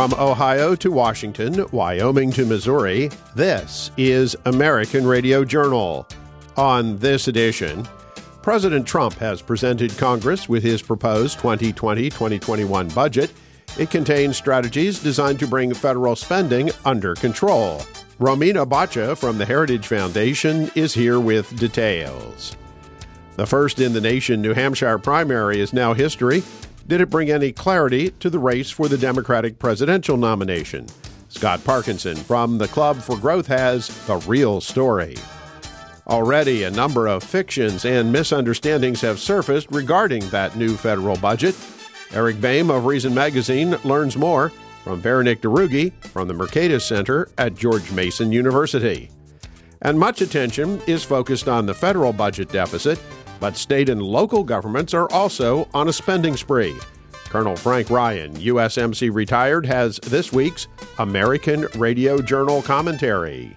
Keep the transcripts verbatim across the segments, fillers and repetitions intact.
From Ohio to Washington, Wyoming to Missouri, this is American Radio Journal. On this edition, President Trump has presented Congress with his proposed twenty twenty to twenty twenty-one budget. It contains strategies designed to bring federal spending under control. Romina Boccia from the Heritage Foundation is here with details. The first in the nation New Hampshire primary is now history. Did it bring any clarity to the race for the Democratic presidential nomination? Scott Parkinson from the Club for Growth has the real story. Already, a number of fictions and misunderstandings have surfaced regarding that new federal budget. Eric Boehm of Reason Magazine learns more from Veronique DeRugi from the Mercatus Center at George Mason University. And much attention is focused on the federal budget deficit, but state and local governments are also on a spending spree. Colonel Frank Ryan, U S M C retired, has this week's American Radio Journal commentary.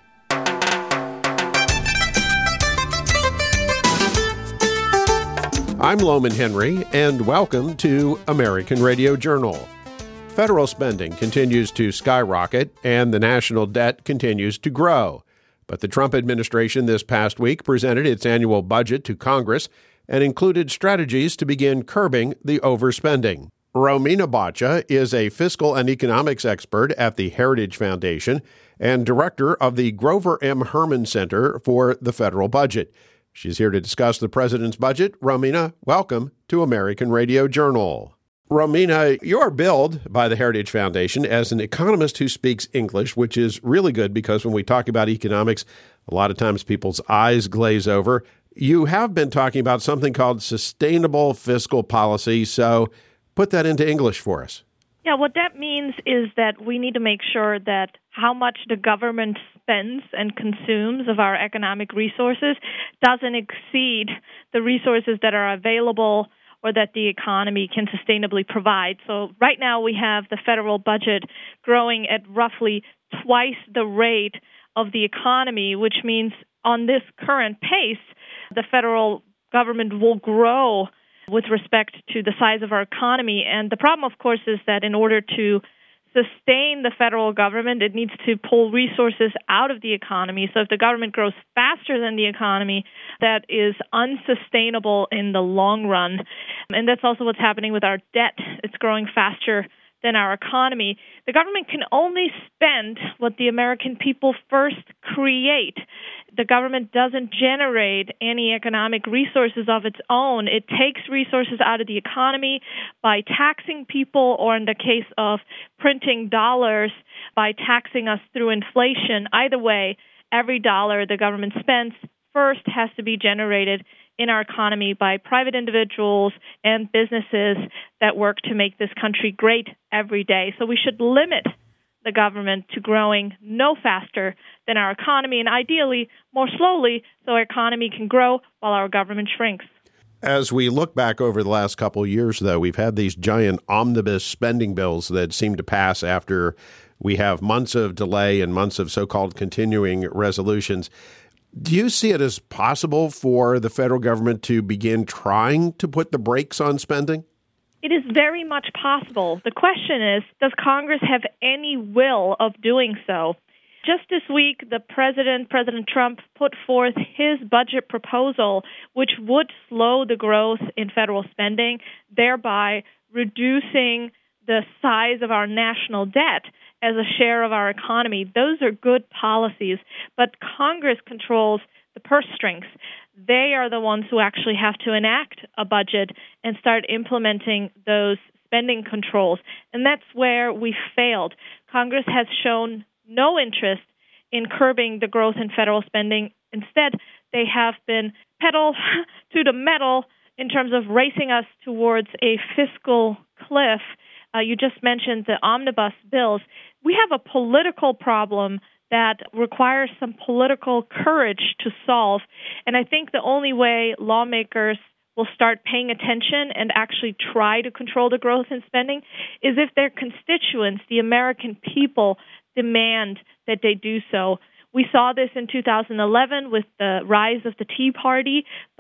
I'm Loman Henry, and welcome to American Radio Journal. Federal spending continues to skyrocket, and the national debt continues to grow. But the Trump administration this past week presented its annual budget to Congress and included strategies to begin curbing the overspending. Romina Boccia is a fiscal and economics expert at the Heritage Foundation and director of the Grover M. Herman Center for the Federal Budget. She's here to discuss the president's budget. Romina, welcome to American Radio Journal. Romina, you're billed by the Heritage Foundation as an economist who speaks English, which is really good because when we talk about economics, a lot of times people's eyes glaze over. You have been talking about something called sustainable fiscal policy, so put that into English for us. Yeah, what that means is that we need to make sure that how much the government spends and consumes of our economic resources doesn't exceed the resources that are available or that the economy can sustainably provide. So right now we have the federal budget growing at roughly twice the rate of the economy, which means on this current pace, the federal government will grow with respect to the size of our economy. And the problem, of course, is that in order to sustain the federal government, it needs to pull resources out of the economy. So if the government grows faster than the economy, that is unsustainable in the long run. And that's also what's happening with our debt. It's growing faster than our economy. The government can only spend what the American people first create. The government doesn't generate any economic resources of its own. It takes resources out of the economy by taxing people, or in the case of printing dollars, by taxing us through inflation. Either way, every dollar the government spends first has to be generated in our economy by private individuals and businesses that work to make this country great every day. So we should limit the government to growing no faster than our economy, and ideally more slowly so our economy can grow while our government shrinks. As we look back over the last couple of years, though, we've had these giant omnibus spending bills that seem to pass after we have months of delay and months of so-called continuing resolutions. Do you see it as possible for the federal government to begin trying to put the brakes on spending? It is very much possible. The question is, does Congress have any will of doing so? Just this week, the president, President Trump, put forth his budget proposal, which would slow the growth in federal spending, thereby reducing the size of our national debt as a share of our economy. Those are good policies, but Congress controls the purse strings. They are the ones who actually have to enact a budget and start implementing those spending controls. And that's where we failed. Congress has shown no interest in curbing the growth in federal spending. Instead, they have been pedal to the metal in terms of racing us towards a fiscal cliff. Uh, you just mentioned the omnibus bills. We have a political problem that requires some political courage to solve. And I think the only way lawmakers will start paying attention and actually try to control the growth in spending is if their constituents, the American people, demand that they do so. We saw this in two thousand eleven with the rise of the Tea Party, but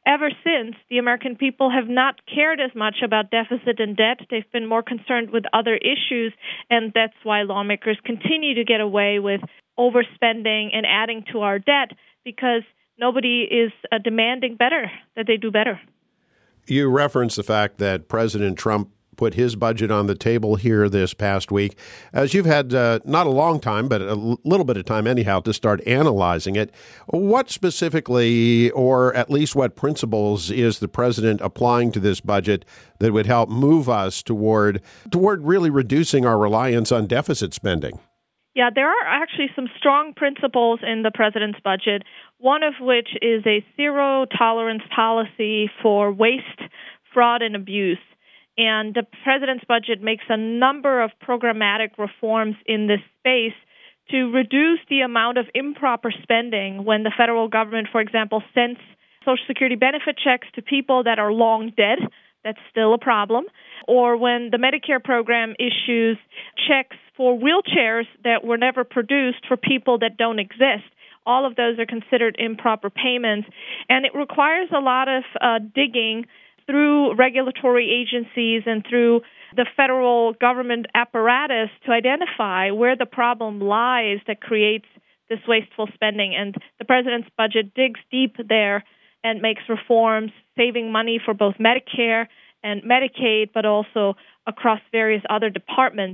ever since, the American people have not cared as much about deficit and debt. They've been more concerned with other issues, and that's why lawmakers continue to get away with overspending and adding to our debt, because nobody is uh, demanding better, that they do better. You referenced the fact that President Trump put his budget on the table here this past week. As you've had uh, not a long time, but a l- little bit of time anyhow to start analyzing it, what specifically, or at least what principles, is the president applying to this budget that would help move us toward toward really reducing our reliance on deficit spending? Yeah, there are actually some strong principles in the president's budget, one of which is a zero-tolerance policy for waste, fraud, and abuse. And the president's budget makes a number of programmatic reforms in this space to reduce the amount of improper spending when the federal government, for example, sends Social Security benefit checks to people that are long dead. That's still a problem. Or when the Medicare program issues checks for wheelchairs that were never produced for people that don't exist. All of those are considered improper payments. And it requires a lot of uh, digging through regulatory agencies and through the federal government apparatus to identify where the problem lies that creates this wasteful spending. And the president's budget digs deep there and makes reforms, saving money for both Medicare and Medicaid, but also across various other departments.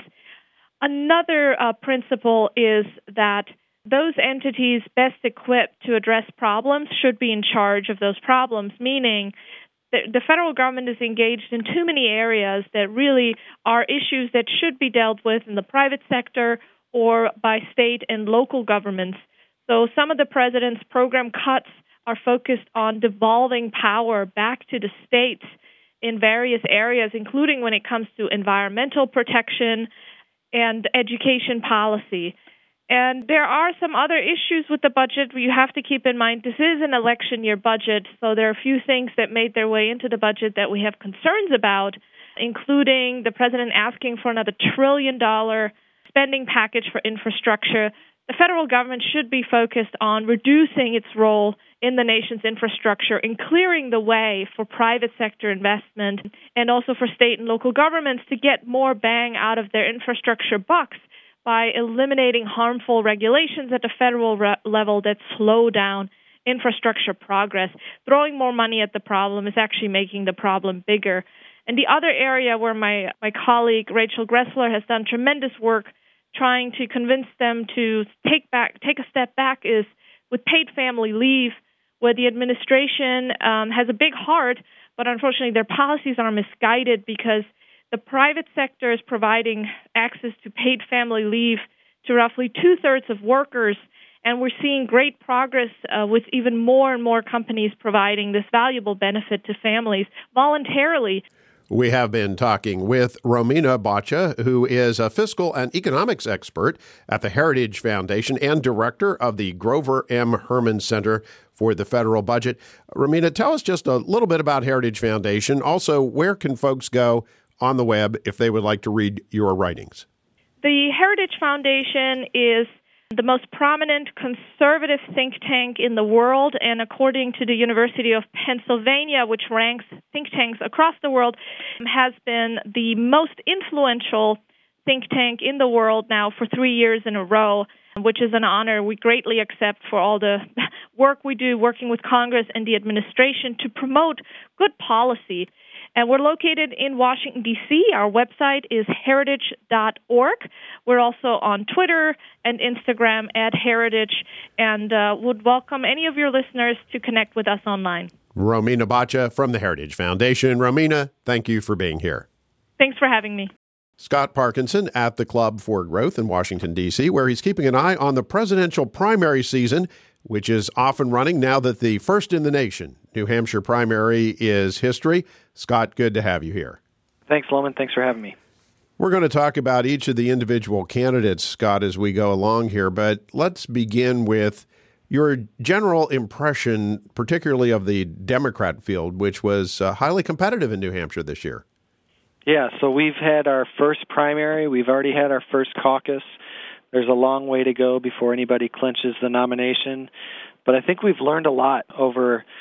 Another uh, principle is that those entities best equipped to address problems should be in charge of those problems, meaning that the federal government is engaged in too many areas that really are issues that should be dealt with in the private sector or by state and local governments. So some of the president's program cuts are focused on devolving power back to the states in various areas, including when it comes to environmental protection and education policy. And there are some other issues with the budget you have to keep in mind. This is an election year budget, so there are a few things that made their way into the budget that we have concerns about, including the president asking for another trillion dollar spending package for infrastructure. The federal government should be focused on reducing its role in the nation's infrastructure and clearing the way for private sector investment and also for state and local governments to get more bang out of their infrastructure bucks by eliminating harmful regulations at the federal re- level that slow down infrastructure progress. Throwing more money at the problem is actually making the problem bigger. And the other area where my, my colleague Rachel Gressler has done tremendous work trying to convince them to take back, take a step back is with paid family leave, where the administration um, has a big heart, but unfortunately their policies are misguided because the private sector is providing access to paid family leave to roughly two-thirds of workers, and we're seeing great progress uh, with even more and more companies providing this valuable benefit to families voluntarily. We have been talking with Romina Boccia, who is a fiscal and economics expert at the Heritage Foundation and director of the Grover M. Herman Center for the Federal Budget. Romina, tell us just a little bit about Heritage Foundation. Also, where can folks go on the web if they would like to read your writings? The Heritage Foundation is the most prominent conservative think tank in the world, and according to the University of Pennsylvania, which ranks think tanks across the world, has been the most influential think tank in the world now for three years in a row, which is an honor we greatly accept for all the work we do working with Congress and the administration to promote good policy. And we're located in Washington, D C Our website is heritage dot org. We're also on Twitter and Instagram at Heritage, and uh, would welcome any of your listeners to connect with us online. Romina Boccia from the Heritage Foundation. Romina, thank you for being here. Thanks for having me. Scott Parkinson at the Club for Growth in Washington, D C, where he's keeping an eye on the presidential primary season, which is off and running now that the first in the nation New Hampshire primary is history. Scott, good to have you here. Thanks, Loman. Thanks for having me. We're going to talk about each of the individual candidates, Scott, as we go along here, but let's begin with your general impression, particularly of the Democrat field, which was uh, highly competitive in New Hampshire this year. Yeah, so we've had our first primary. We've already had our first caucus. There's a long way to go before anybody clinches the nomination. But I think we've learned a lot over the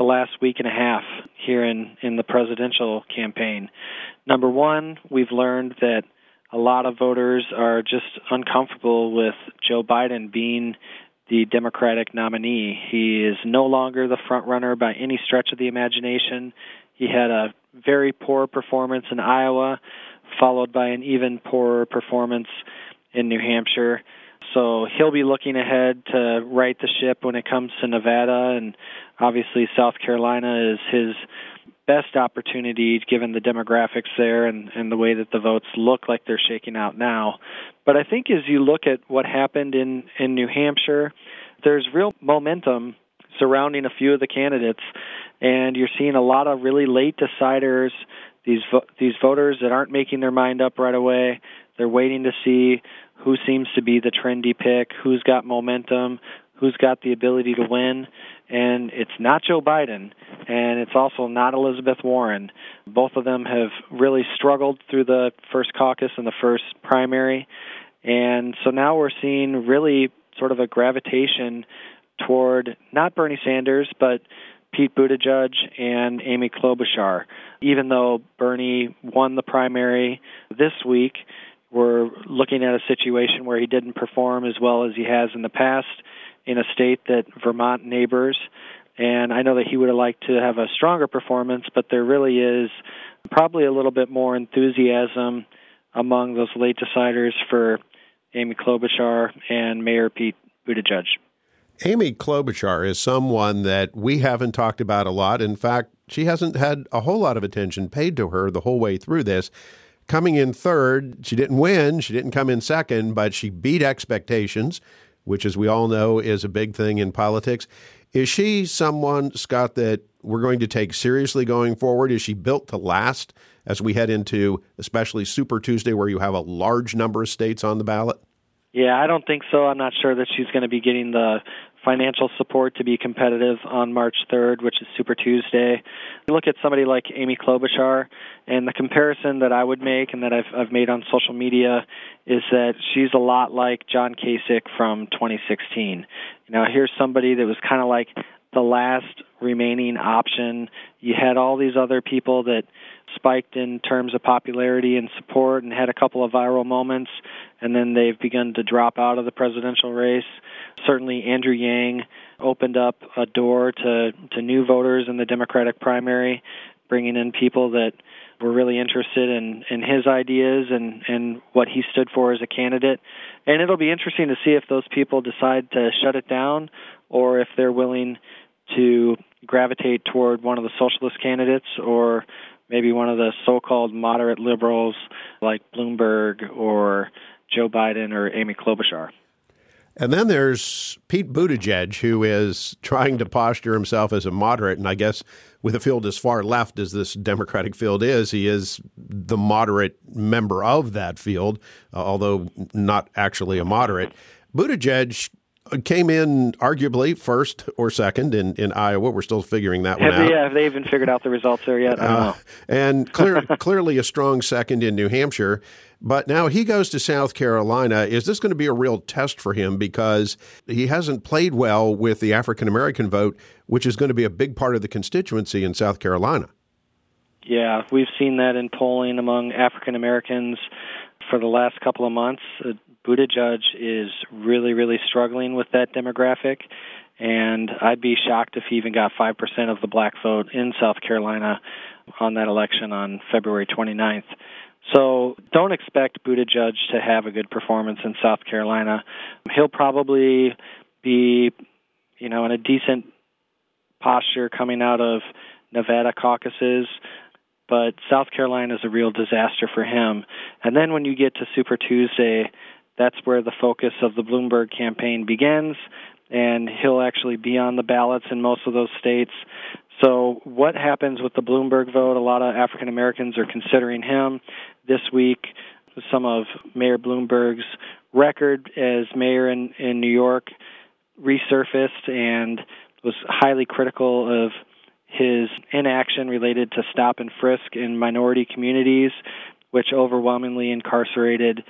the last week and a half here in, in the presidential campaign. Number one, we've learned that a lot of voters are just uncomfortable with Joe Biden being the Democratic nominee. He is no longer the front runner by any stretch of the imagination. He had a very poor performance in Iowa, followed by an even poorer performance in New Hampshire. So he'll be looking ahead to right the ship when it comes to Nevada, and obviously South Carolina is his best opportunity given the demographics there and, and the way that the votes look like they're shaking out now. But I think as you look at what happened in, in New Hampshire, there's real momentum surrounding a few of the candidates, and you're seeing a lot of really late deciders, these vo- these voters that aren't making their mind up right away. They're waiting to see who seems to be the trendy pick, who's got momentum, who's got the ability to win. And it's not Joe Biden, and it's also not Elizabeth Warren. Both of them have really struggled through the first caucus and the first primary. And so now we're seeing really sort of a gravitation toward not Bernie Sanders, but Pete Buttigieg and Amy Klobuchar. Even though Bernie won the primary this week, we're looking at a situation where he didn't perform as well as he has in the past in a state that Vermont neighbors. And I know that he would have liked to have a stronger performance, but there really is probably a little bit more enthusiasm among those late deciders for Amy Klobuchar and Mayor Pete Buttigieg. Amy Klobuchar is someone that we haven't talked about a lot. In fact, she hasn't had a whole lot of attention paid to her the whole way through this. Coming in third, she didn't win, she didn't come in second, but she beat expectations, which, as we all know, is a big thing in politics. Is she someone, Scott, that we're going to take seriously going forward? Is she built to last as we head into especially Super Tuesday, where you have a large number of states on the ballot? Yeah, I don't think so. I'm not sure that she's going to be getting the financial support to be competitive on March third, which is Super Tuesday. You look at somebody like Amy Klobuchar, and the comparison that I would make and that I've, I've made on social media is that she's a lot like John Kasich from twenty sixteen. You know, here's somebody that was kind of like the last remaining option. You had all these other people that spiked in terms of popularity and support and had a couple of viral moments, and then they've begun to drop out of the presidential race. Certainly Andrew Yang opened up a door to, to new voters in the Democratic primary, bringing in people that were really interested in, in his ideas and, and what he stood for as a candidate. And it'll be interesting to see if those people decide to shut it down or if they're willing to gravitate toward one of the socialist candidates or maybe one of the so-called moderate liberals like Bloomberg or Joe Biden or Amy Klobuchar. And then there's Pete Buttigieg, who is trying to posture himself as a moderate, and I guess with a field as far left as this Democratic field is, he is the moderate member of that field, uh, although not actually a moderate. Buttigieg came in arguably first or second in, in Iowa. We're still figuring that one have out. They, yeah, have they even figured out the results there yet? I don't uh, know. And clear, clearly a strong second in New Hampshire. But now he goes to South Carolina. Is this going to be a real test for him because he hasn't played well with the African-American vote, which is going to be a big part of the constituency in South Carolina? Yeah, we've seen that in polling among African-Americans for the last couple of months. Uh, Buttigieg is really, really struggling with that demographic, and I'd be shocked if he even got five percent of the black vote in South Carolina on that election on February twenty-ninth. So don't expect Buttigieg to have a good performance in South Carolina. He'll probably be, you know, in a decent posture coming out of Nevada caucuses, but South Carolina is a real disaster for him. And then when you get to Super Tuesday, that's where the focus of the Bloomberg campaign begins, and he'll actually be on the ballots in most of those states. So what happens with the Bloomberg vote? A lot of African Americans are considering him. This week, some of Mayor Bloomberg's record as mayor in, in New York resurfaced and was highly critical of his inaction related to stop and frisk in minority communities, which overwhelmingly incarcerated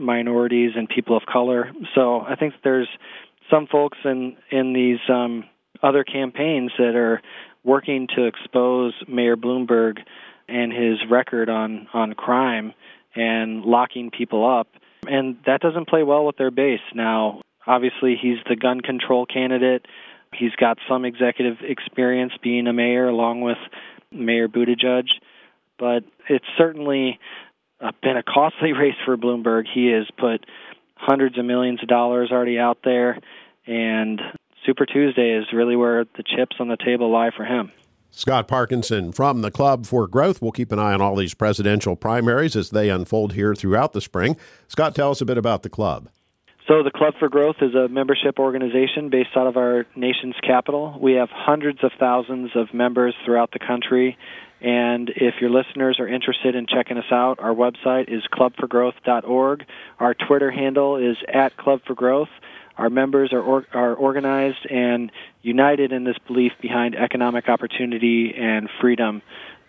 minorities and people of color. So I think there's some folks in, in these um, other campaigns that are working to expose Mayor Bloomberg and his record on, on crime and locking people up. And that doesn't play well with their base. Now, obviously, he's the gun control candidate. He's got some executive experience being a mayor along with Mayor Buttigieg. But it's certainly uh, been a costly race for Bloomberg. He has put hundreds of millions of dollars already out there, and Super Tuesday is really where the chips on the table lie for him. Scott Parkinson from the Club for Growth. We'll keep an eye on all these presidential primaries as they unfold here throughout the spring. Scott, tell us a bit about the Club. So the Club for Growth is a membership organization based out of our nation's capital. We have hundreds of thousands of members throughout the country. And if your listeners are interested in checking us out, our website is club for growth dot org. Our Twitter handle is at Club for Growth. Our members are or, are organized and united in this belief behind economic opportunity and freedom.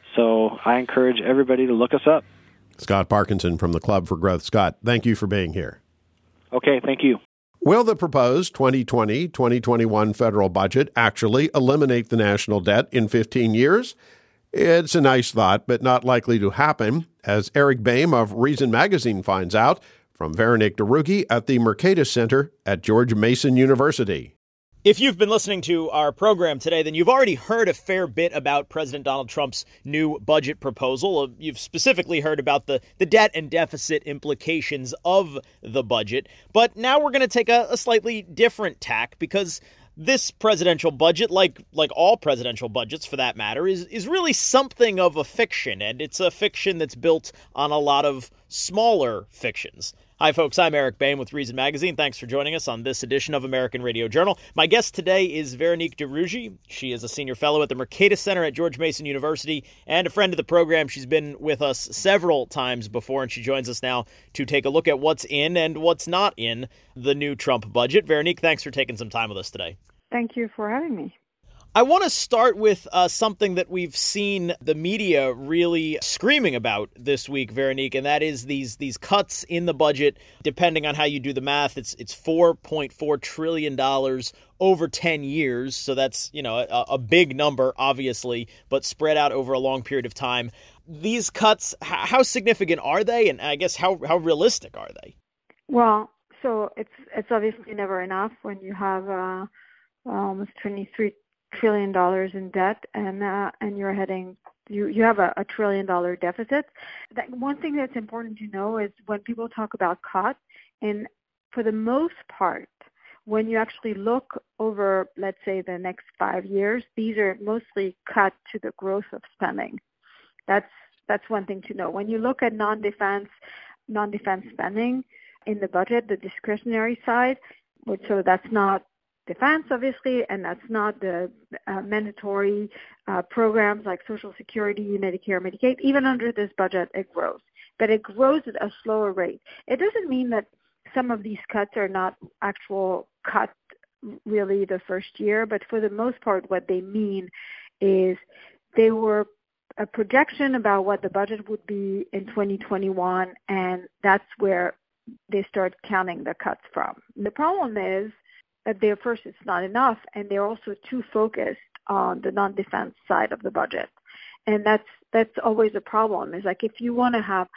So I encourage everybody to look us up. Scott Parkinson from the Club for Growth. Scott, thank you for being here. Okay, thank you. Will the proposed twenty twenty to twenty twenty-one federal budget actually eliminate the national debt in fifteen years? It's a nice thought, but not likely to happen, as Eric Boehm of Reason Magazine finds out from Veronique Derugi at the Mercatus Center at George Mason University. If you've been listening to our program today, then you've already heard a fair bit about President Donald Trump's new budget proposal. You've specifically heard about the, the debt and deficit implications of the budget. But now we're going to take a, a slightly different tack, because this presidential budget, like like all presidential budgets for that matter, is, is really something of a fiction, and it's a fiction that's built on a lot of smaller fictions. Hi, folks. I'm Eric Boehm with Reason Magazine. Thanks for joining us on this edition of American Radio Journal. My guest today is Veronique Derugi. She is a senior fellow at the Mercatus Center at George Mason University and a friend of the program. She's been with us several times before, and she joins us now to take a look at what's in and what's not in the new Trump budget. Veronique, thanks for taking some time with us today. Thank you for having me. I want to start with uh, something that we've seen the media really screaming about this week, Veronique, and that is these these cuts in the budget. Depending on how you do the math, it's it's four point four trillion dollars over ten years. So that's, you know, a, a big number, obviously, but spread out over a long period of time. These cuts, h- how significant are they? And I guess how, how realistic are they? Well, so it's it's obviously never enough when you have uh, almost twenty-three trillion dollars in debt, and uh, and you're heading you you have a, a trillion dollar deficit. That one thing that's important to know is when people talk about cuts, and for the most part, when you actually look over, let's say, the next five years, these are mostly cut to the growth of spending. That's that's one thing to know. When you look at non-defense non-defense spending in the budget, the discretionary side, which so that's not defense, obviously, and that's not the uh, mandatory uh, programs like Social Security, Medicare, Medicaid. Even under this budget, it grows. But it grows at a slower rate. It doesn't mean that some of these cuts are not actual cuts really the first year, but for the most part, what they mean is they were a projection about what the budget would be in twenty twenty-one, and that's where they start counting the cuts from. The problem is that they're first, it's not enough, and they're also too focused on the non-defense side of the budget. And that's that's always a problem. Is like if you want to have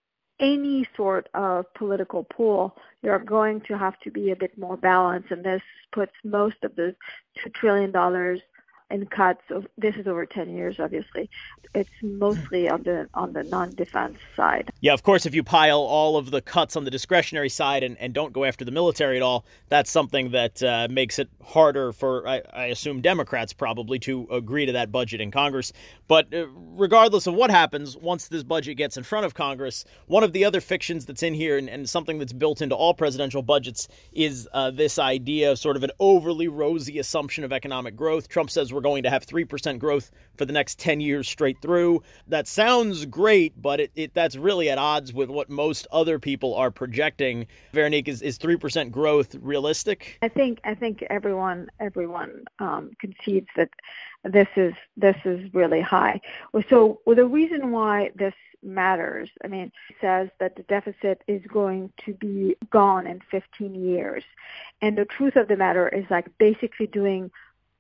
any sort of political pool, you're going to have to be a bit more balanced, and this puts most of the two trillion dollars in cuts. This is over ten years, obviously. It's mostly on the on the non-defense side. Yeah, of course, if you pile all of the cuts on the discretionary side and, and don't go after the military at all, that's something that uh, makes it harder for, I, I assume, Democrats probably to agree to that budget in Congress. But uh, regardless of what happens, once this budget gets in front of Congress, one of the other fictions that's in here and, and something that's built into all presidential budgets is uh, this idea of sort of an overly rosy assumption of economic growth. Trump says we're going to have three percent growth for the next ten years straight through. That sounds great, but it, it that's really at odds with what most other people are projecting. Veronique, is, is three percent growth realistic? I think I think everyone everyone um, concedes that this is this is really high. So well, the reason why this matters, I mean, it says that the deficit is going to be gone in fifteen years. And the truth of the matter is like basically doing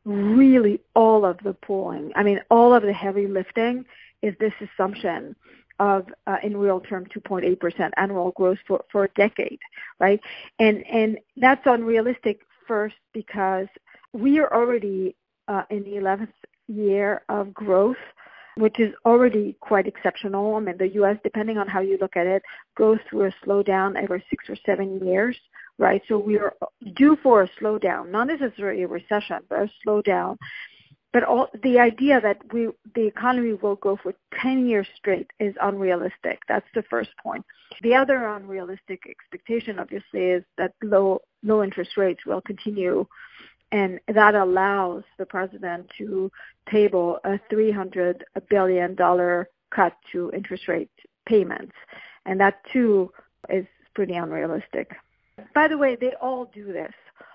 really all of the pulling, I mean, all of the heavy lifting is this assumption of, uh, in real terms, two point eight percent annual growth for, for a decade, right? And and that's unrealistic first because we are already uh, in the eleventh year of growth, which is already quite exceptional. I mean, the U S, depending on how you look at it, goes through a slowdown every six or seven years, right? So we are due for a slowdown, not necessarily a recession, but a slowdown. But all, the idea that we the economy will go for ten years straight is unrealistic. That's the first point. The other unrealistic expectation, obviously, is that low low interest rates will continue, and that allows the president to table a three hundred billion dollars cut to interest rate payments. And that, too, is pretty unrealistic. By the way, they all do this.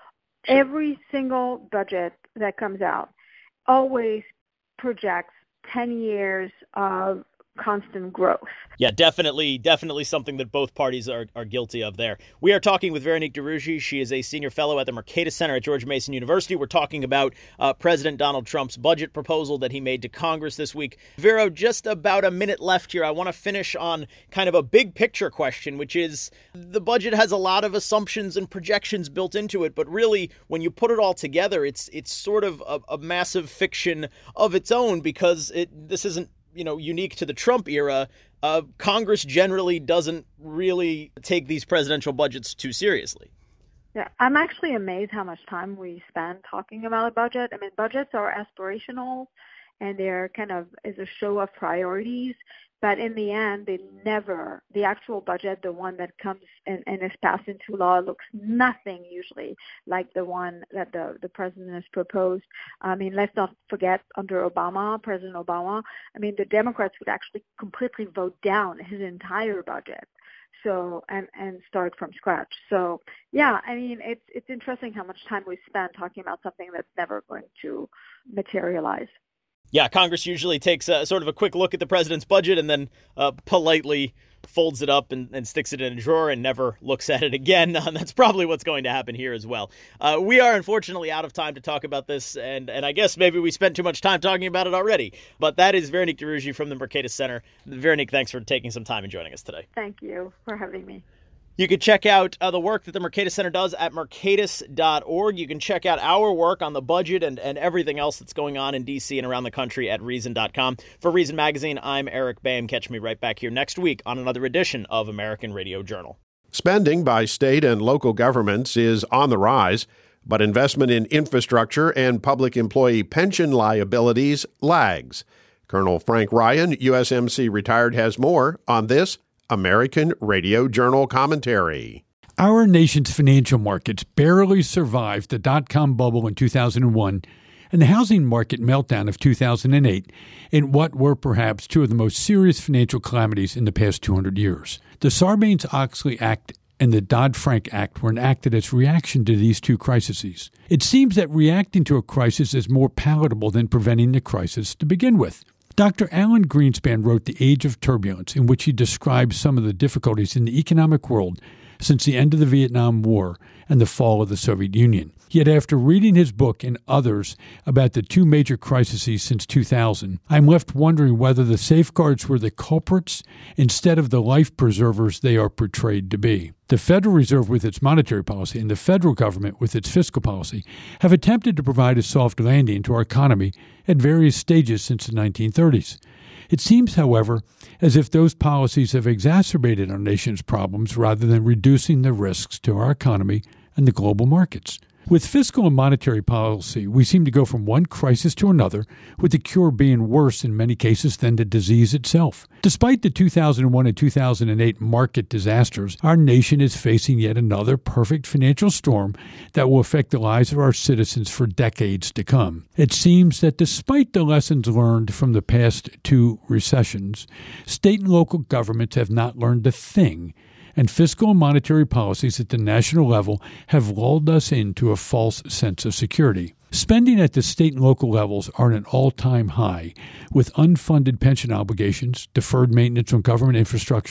Every single budget that comes out always projects ten years of constant growth. Yeah, definitely, definitely something that both parties are, are guilty of there. We are talking with Véronique Derougy. She is a senior fellow at the Mercatus Center at George Mason University. We're talking about uh, President Donald Trump's budget proposal that he made to Congress this week. Vero, just about a minute left here. I want to finish on kind of a big picture question, which is the budget has a lot of assumptions and projections built into it, but really, when you put it all together, it's it's sort of a, a massive fiction of its own because it this isn't you know, unique to the Trump era. Uh, Congress generally doesn't really take these presidential budgets too seriously. Yeah, I'm actually amazed how much time we spend talking about a budget. I mean, budgets are aspirational and they're kind of is a show of priorities. But in the end, they never, the actual budget, the one that comes and, and is passed into law, looks nothing usually like the one that the, the president has proposed. I mean, let's not forget under Obama, President Obama, I mean, the Democrats would actually completely vote down his entire budget. So, and, and start from scratch. So, yeah, I mean, it's, it's interesting how much time we spend talking about something that's never going to materialize. Yeah, Congress usually takes a, sort of a quick look at the president's budget and then uh, politely folds it up and, and sticks it in a drawer and never looks at it again. Uh, that's probably what's going to happen here as well. Uh, we are unfortunately out of time to talk about this, and, and I guess maybe we spent too much time talking about it already. But that is Véronique Derougy from the Mercatus Center. Véronique, thanks for taking some time and joining us today. Thank you for having me. You can check out uh, the work that the Mercatus Center does at mercatus dot org. You can check out our work on the budget and, and everything else that's going on in D C and around the country at reason dot com. For Reason Magazine, I'm Eric Boehm. Catch me right back here next week on another edition of American Radio Journal. Spending by state and local governments is on the rise, but investment in infrastructure and public employee pension liabilities lags. Colonel Frank Ryan, U S M C retired, has more on this American Radio Journal commentary. Our nation's financial markets barely survived the dot-com bubble in two thousand one and the housing market meltdown of two thousand eight in what were perhaps two of the most serious financial calamities in the past two hundred years. The Sarbanes-Oxley Act and the Dodd-Frank Act were enacted as reaction to these two crises. It seems that reacting to a crisis is more palatable than preventing the crisis to begin with. Doctor Alan Greenspan wrote The Age of Turbulence, in which he describes some of the difficulties in the economic world since the end of the Vietnam War and the fall of the Soviet Union. Yet after reading his book and others about the two major crises since two thousand, I'm left wondering whether the safeguards were the culprits instead of the life preservers they are portrayed to be. The Federal Reserve with its monetary policy and the federal government with its fiscal policy have attempted to provide a soft landing to our economy at various stages since the nineteen thirties. It seems, however, as if those policies have exacerbated our nation's problems rather than reducing the risks to our economy and the global markets. With fiscal and monetary policy, we seem to go from one crisis to another, with the cure being worse in many cases than the disease itself. Despite the two thousand one and two thousand eight market disasters, our nation is facing yet another perfect financial storm that will affect the lives of our citizens for decades to come. It seems that despite the lessons learned from the past two recessions, state and local governments have not learned a thing, and fiscal and monetary policies at the national level have lulled us into a false sense of security. Spending at the state and local levels are at an all-time high, with unfunded pension obligations, deferred maintenance on government infrastructure,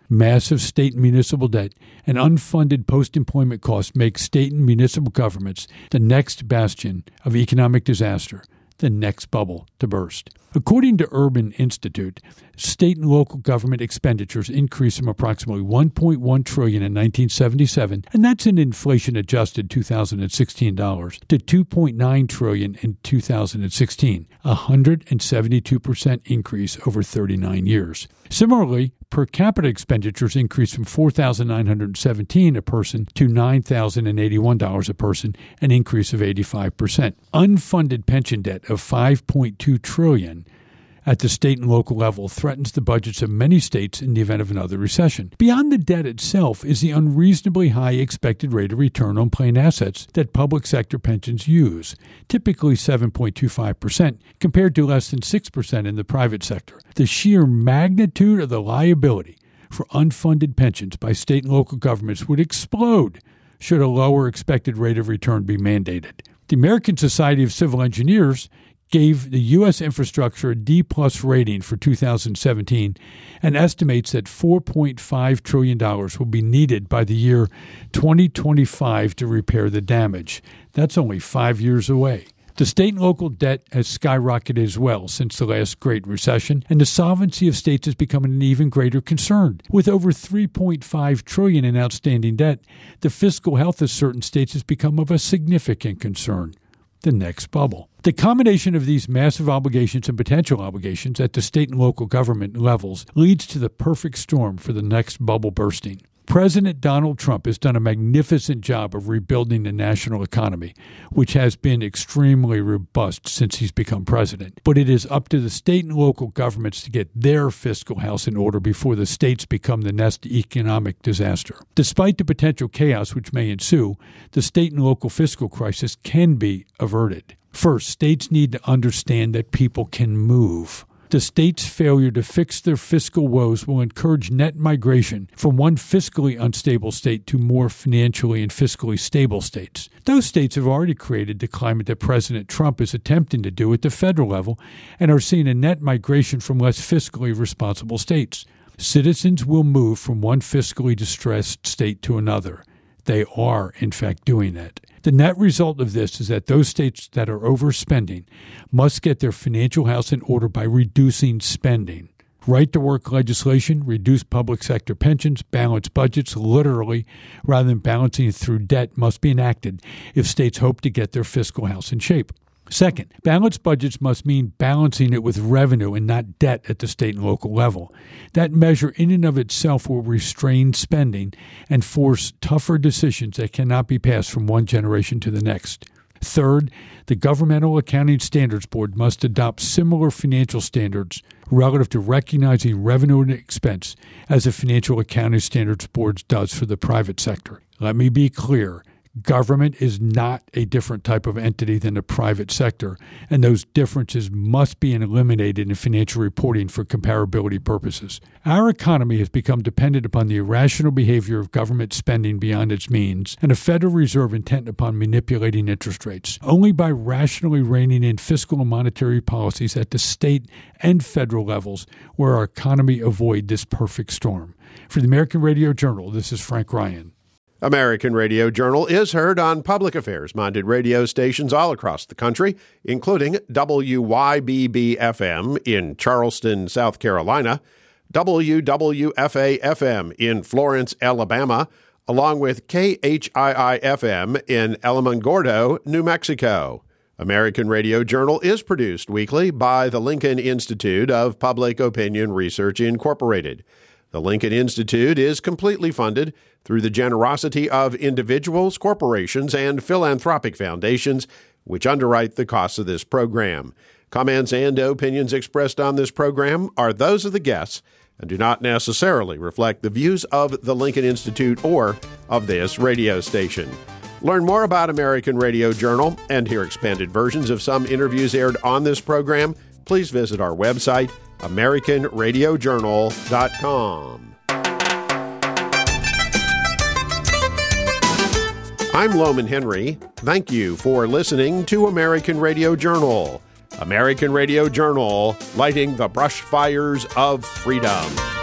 Massive state and municipal debt and unfunded post-employment costs make state and municipal governments the next bastion of economic disaster, the next bubble to burst. According to Urban Institute, state and local government expenditures increased from approximately one point one trillion dollars in nineteen seventy-seven, and that's in inflation-adjusted two thousand sixteen dollars, to two point nine trillion dollars in two thousand sixteen, a one hundred seventy-two percent increase over thirty-nine years. Similarly, per capita expenditures increased from four thousand nine hundred seventeen dollars a person to nine thousand eighty-one dollars a person, an increase of eighty-five percent. Unfunded pension debt of five point two trillion dollars at the state and local level threatens the budgets of many states in the event of another recession. Beyond the debt itself is the unreasonably high expected rate of return on plan assets that public sector pensions use, typically seven point two five percent, compared to less than six percent in the private sector. The sheer magnitude of the liability for unfunded pensions by state and local governments would explode should a lower expected rate of return be mandated. The American Society of Civil Engineers gave the U S infrastructure a D-plus rating for two thousand seventeen and estimates that four point five trillion dollars will be needed by the year twenty twenty-five to repair the damage. That's only five years away. The state and local debt has skyrocketed as well since the last Great Recession, and the solvency of states has become an even greater concern. With over three point five trillion dollars in outstanding debt, the fiscal health of certain states has become of a significant concern. The next bubble. The combination of these massive obligations and potential obligations at the state and local government levels leads to the perfect storm for the next bubble bursting. President Donald Trump has done a magnificent job of rebuilding the national economy, which has been extremely robust since he's become president. But it is up to the state and local governments to get their fiscal house in order before the states become the next economic disaster. Despite the potential chaos which may ensue, the state and local fiscal crisis can be averted. First, states need to understand that people can move. The state's failure to fix their fiscal woes will encourage net migration from one fiscally unstable state to more financially and fiscally stable states. Those states have already created the climate that President Trump is attempting to do at the federal level and are seeing a net migration from less fiscally responsible states. Citizens will move from one fiscally distressed state to another. They are, in fact, doing that. The net result of this is that those states that are overspending must get their financial house in order by reducing spending. Right-to-work legislation, reduce public sector pensions, balance budgets literally, rather than balancing it through debt, must be enacted if states hope to get their fiscal house in shape. Second, balanced budgets must mean balancing it with revenue and not debt at the state and local level. That measure in and of itself will restrain spending and force tougher decisions that cannot be passed from one generation to the next. Third, the Governmental Accounting Standards Board must adopt similar financial standards relative to recognizing revenue and expense as the Financial Accounting Standards Board does for the private sector. Let me be clear. Government is not a different type of entity than the private sector, and those differences must be eliminated in financial reporting for comparability purposes. Our economy has become dependent upon the irrational behavior of government spending beyond its means and a Federal Reserve intent upon manipulating interest rates. Only by rationally reining in fiscal and monetary policies at the state and federal levels will our economy avoid this perfect storm. For the American Radio Journal, this is Frank Ryan. American Radio Journal is heard on public affairs-minded radio stations all across the country, including W Y B B F M in Charleston, South Carolina, W W F A F M in Florence, Alabama, along with K H I I F M in Alamogordo, New Mexico. American Radio Journal is produced weekly by the Lincoln Institute of Public Opinion Research, Incorporated. The Lincoln Institute is completely funded through the generosity of individuals, corporations, and philanthropic foundations, which underwrite the costs of this program. Comments and opinions expressed on this program are those of the guests and do not necessarily reflect the views of the Lincoln Institute or of this radio station. Learn more about American Radio Journal and hear expanded versions of some interviews aired on this program. Please visit our website, American Radio Journal dot com. I'm Loman Henry. Thank you for listening to American Radio Journal. American Radio Journal, lighting the brush fires of freedom.